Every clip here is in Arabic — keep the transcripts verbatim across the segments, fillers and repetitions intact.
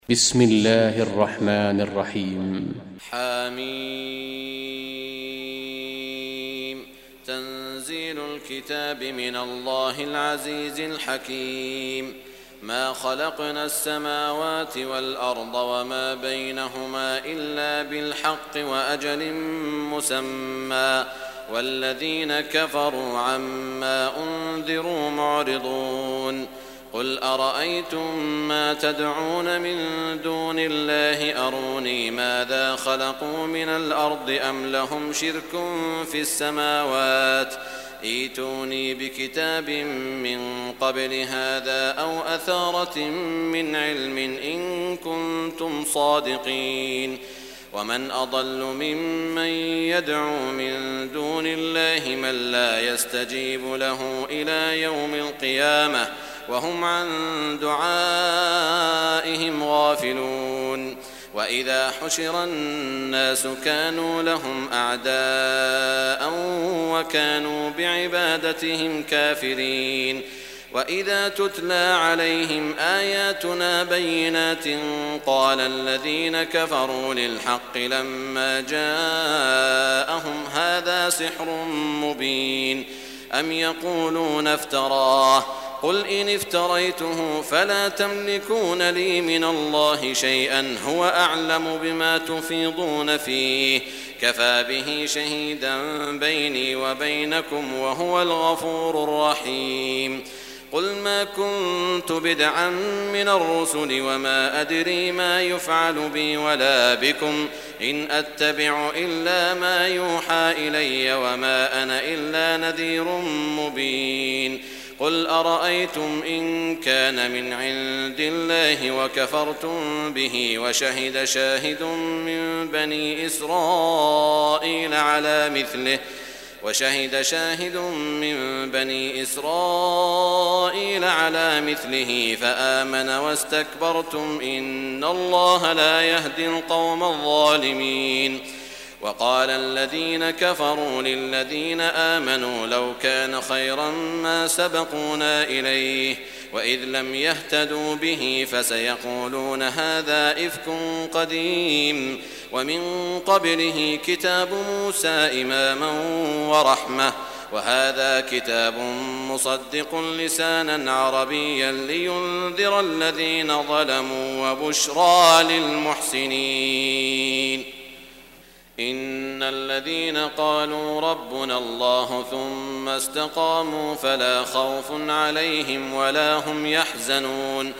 بسم الله الرحمن الرحيم. حميم. تنزيل الكتاب من الله العزيز الحكيم. ما خلقنا السماوات والأرض وما بينهما إلا بالحق وأجل مسمى والذين كفروا عما أنذروا معرضون. قل أرأيتم ما تدعون من دون الله أروني ماذا خلقوا من الأرض أم لهم شرك في السماوات ائتوني بكتاب من قبل هذا أو أثارة من علم إن كنتم صادقين. ومن أضل ممن يدعو من دون الله من لا يستجيب له إلى يوم القيامة وهم عن دعائهم غافلون. وإذا حشر الناس كانوا لهم أعداء وكانوا بعبادتهم كافرين. وإذا تتلى عليهم آياتنا بينات قال الذين كفروا للحق لما جاءهم هذا سحر مبين أم يقولون افتراه قل إن افتريته فلا تملكون لي من الله شيئا هو أعلم بما تفيضون فيه كفى به شهيدا بيني وبينكم وهو الغفور الرحيم. قل ما كنت بدعا من الرسل وما أدري ما يفعل بي ولا بكم إن أتبع إلا ما يوحى إلي وما أنا إلا نذير مبين. قل أرأيتم إن كان من عند الله وكفرتم به وشهد شاهد من بني إسرائيل على مثله وشهد شاهد من بني إسرائيل على مثله فآمن واستكبرتم إن الله لا يهدي القوم الظالمين. وقال الذين كفروا للذين آمنوا لو كان خيرا ما سبقونا إليه وإذ لم يهتدوا به فسيقولون هذا إفك قديم ومن قبله كتاب موسى إماما ورحمة وهذا كتاب مصدق لسانا عربيا لينذر الذين ظلموا وبشرى للمحسنين. إن الذين قالوا ربنا الله ثم استقاموا فلا خوف عليهم ولا هم يحزنون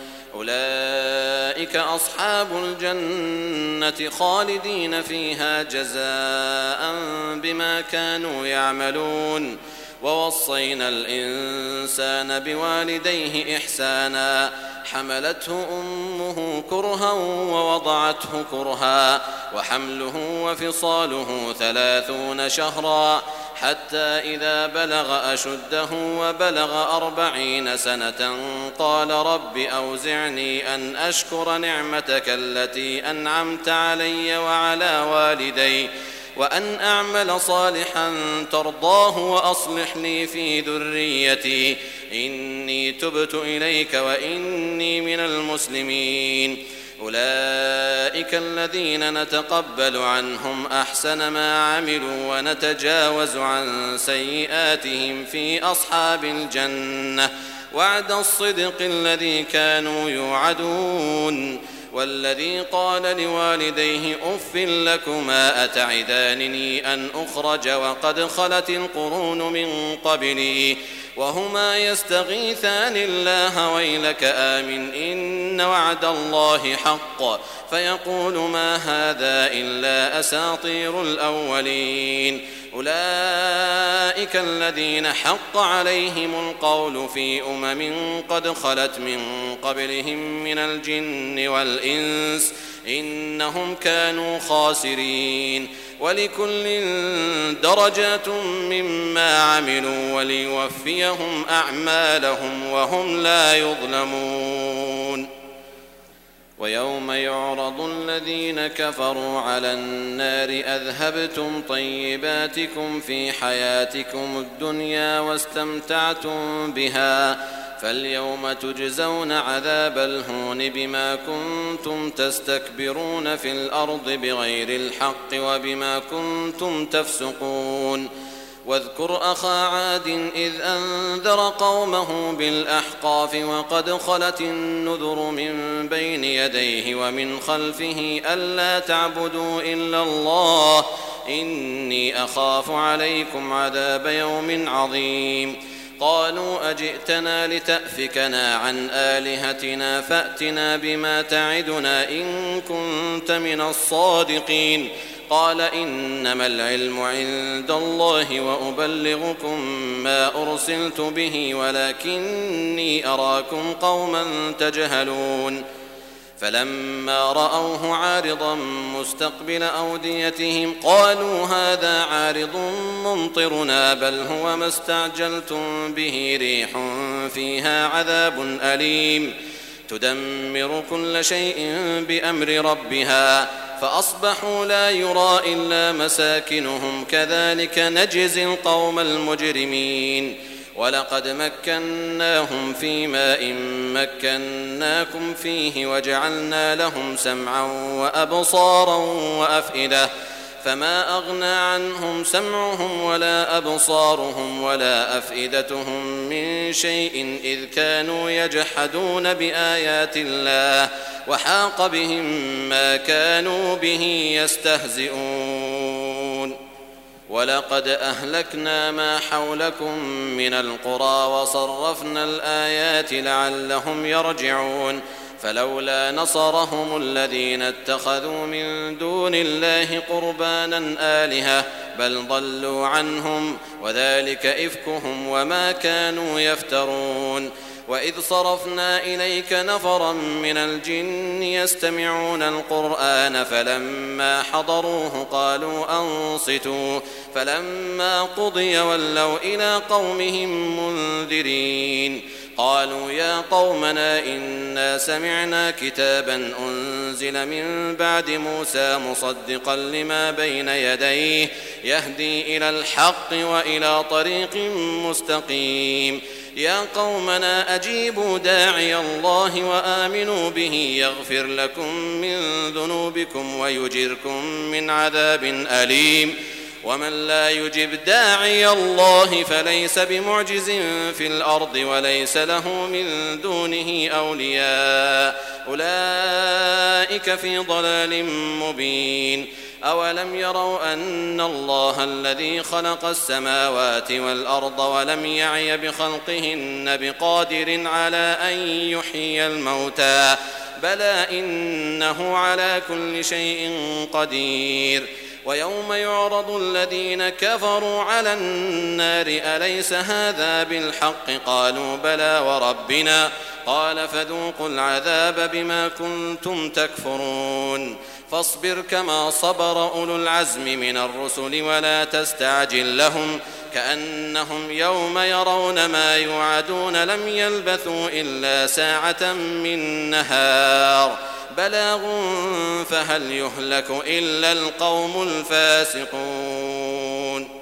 أولئك أصحاب الجنة خالدين فيها جزاء بما كانوا يعملون. ووصينا الإنسان بوالديه إحسانا حملته أمه كرها ووضعته كرها وحمله وفصاله ثلاثون شهرا حتى إذا بلغ أشده وبلغ أربعين سنة قال رب أوزعني أن أشكر نعمتك التي أنعمت علي وعلى والدي وأن أعمل صالحا ترضاه وأصلح لي في ذريتي إني تبت إليك وإني من المسلمين. أولئك الذين نتقبل عنهم أحسن ما عملوا ونتجاوز عن سيئاتهم في أصحاب الجنة وعد الصدق الذي كانوا يوعدون. والذي قال لوالديه أف لكما أتعدانني أن أخرج وقد خلت القرون من قبلي وهما يستغيثان الله ويلك آمن إن وعد الله حق فيقول ما هذا إلا أساطير الأولين. أولئك الذين حق عليهم القول في أمم قد خلت من قبلهم من الجن والإنس إنهم كانوا خاسرين. ولكل درجات مما عملوا وليوفيهم أعمالهم وهم لا يظلمون. ويوم يعرض الذين كفروا على النار أذهبتم طيباتكم في حياتكم الدنيا واستمتعتم بها فاليوم تجزون عذاب الهون بما كنتم تستكبرون في الأرض بغير الحق وبما كنتم تفسقون واذكر أخا عاد إذ أنذر قومه بالأحقاف وقد خلت النذر من بين يديه ومن خلفه ألا تعبدوا إلا الله إني أخاف عليكم عذاب يوم عظيم قالوا أجئتنا لتأفكنا عن آلهتنا فأتنا بما تعدنا إن كنت من الصادقين قال إنما العلم عند الله وأبلغكم ما أرسلت به ولكني أراكم قوما تجهلون فلما رأوه عارضا مستقبل أوديتهم قالوا هذا عارض ممطرنا بل هو ما استعجلتم به ريح فيها عذاب أليم تدمر كل شيء بأمر ربها فأصبحوا لا يرى إلا مساكنهم كذلك نجزي القوم المجرمين ولقد مكناهم في ماء مكناكم فيه وجعلنا لهم سمعا وأبصارا وأفئدة فما أغنى عنهم سمعهم ولا أبصارهم ولا أفئدتهم من شيء إذ كانوا يجحدون بآيات الله وحاق بهم ما كانوا به يستهزئون ولقد أهلكنا ما حولكم من القرى وصرفنا الآيات لعلهم يرجعون فلولا نصرهم الذين اتخذوا من دون الله قربانا آلهة بل ضلوا عنهم وذلك إفكهم وما كانوا يفترون وإذ صرفنا إليك نفرا من الجن يستمعون القرآن فلما حضروه قالوا أنصتوا فلما قضي ولوا إلى قومهم منذرين قالوا يا قومنا إنا سمعنا كتابا أنزل من بعد موسى مصدقا لما بين يديه يهدي إلى الحق وإلى طريق مستقيم يا قومنا أجيبوا داعي الله وآمنوا به يغفر لكم من ذنوبكم ويجركم من عذاب أليم ومن لا يجب داعي الله فليس بمعجز في الأرض وليس له من دونه أولياء أولئك في ضلال مبين أولم يروا أن الله الذي خلق السماوات والأرض ولم يعي بخلقهن بقادر على أن يحيي الموتى بلى إنه على كل شيء قدير ويوم يعرض الذين كفروا على النار أليس هذا بالحق قالوا بلى وربنا قال فذوقوا العذاب بما كنتم تكفرون فاصبر كما صبر أولو العزم من الرسل ولا تستعجل لهم كأنهم يوم يرون ما يوعدون لم يلبثوا إلا ساعة من نهار بلاغ فهل يهلك إلا القوم الفاسقون